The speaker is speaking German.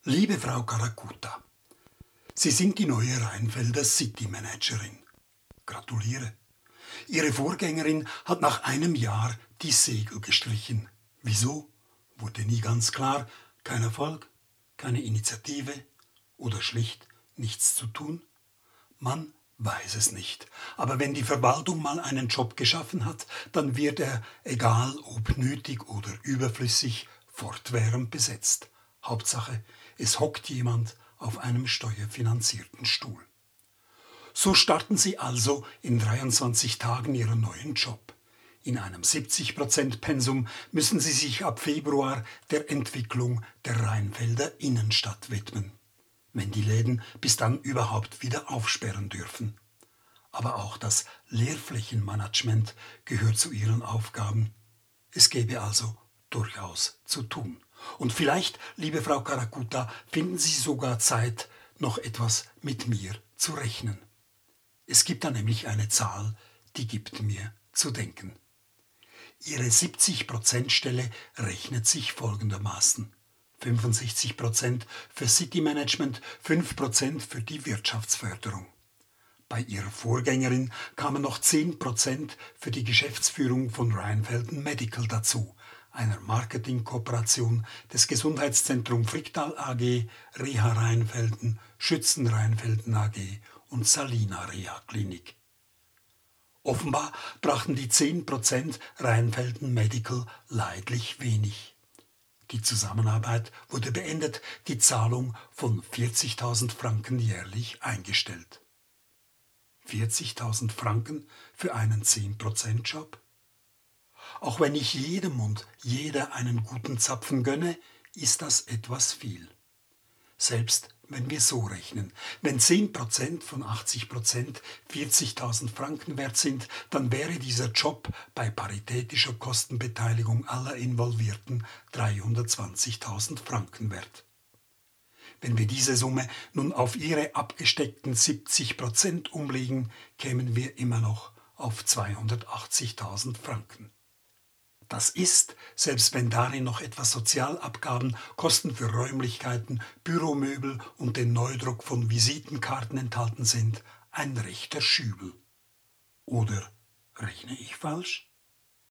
Liebe Frau Karakuta, Sie sind die neue Rheinfelder City Managerin. Gratuliere. Ihre Vorgängerin hat nach einem Jahr die Segel gestrichen. Wieso? Wurde nie ganz klar. Kein Erfolg, keine Initiative oder schlicht nichts zu tun? Man weiß es nicht. Aber wenn die Verwaltung mal einen Job geschaffen hat, dann wird er, egal ob nötig oder überflüssig, fortwährend besetzt. Hauptsache, es hockt jemand auf einem steuerfinanzierten Stuhl. So starten Sie also in 23 Tagen Ihren neuen Job. In einem 70% Pensum müssen Sie sich ab Februar der Entwicklung der Rheinfelder Innenstadt widmen, wenn die Läden bis dann überhaupt wieder aufsperren dürfen. Aber auch das Leerflächenmanagement gehört zu Ihren Aufgaben. Es gäbe also durchaus zu tun. Und vielleicht, liebe Frau Karakuta, finden Sie sogar Zeit, noch etwas mit mir zu rechnen. Es gibt da nämlich eine Zahl, die gibt mir zu denken. Ihre 70%-Stelle rechnet sich folgendermaßen: 65% für City Management, 5% für die Wirtschaftsförderung. Bei ihrer Vorgängerin kamen noch 10% für die Geschäftsführung von Rheinfelden Medical dazu, einer Marketingkooperation des Gesundheitszentrum Fricktal AG, Reha Rheinfelden, Schützen Rheinfelden AG und Salina Reha Klinik. Offenbar brachten die 10% Rheinfelden Medical leidlich wenig. Die Zusammenarbeit wurde beendet, die Zahlung von 40.000 Franken jährlich eingestellt. 40.000 Franken für einen 10%-Job? Auch wenn ich jedem und jeder einen guten Zapfen gönne, ist das etwas viel. Selbst wenn wir so rechnen, wenn 10% von 80% 40.000 Franken wert sind, dann wäre dieser Job bei paritätischer Kostenbeteiligung aller Involvierten 320.000 Franken wert. Wenn wir diese Summe nun auf ihre abgesteckten 70% umlegen, kämen wir immer noch auf 280.000 Franken. Das ist, selbst wenn darin noch etwas Sozialabgaben, Kosten für Räumlichkeiten, Büromöbel und den Neudruck von Visitenkarten enthalten sind, ein rechter Schübel. Oder rechne ich falsch?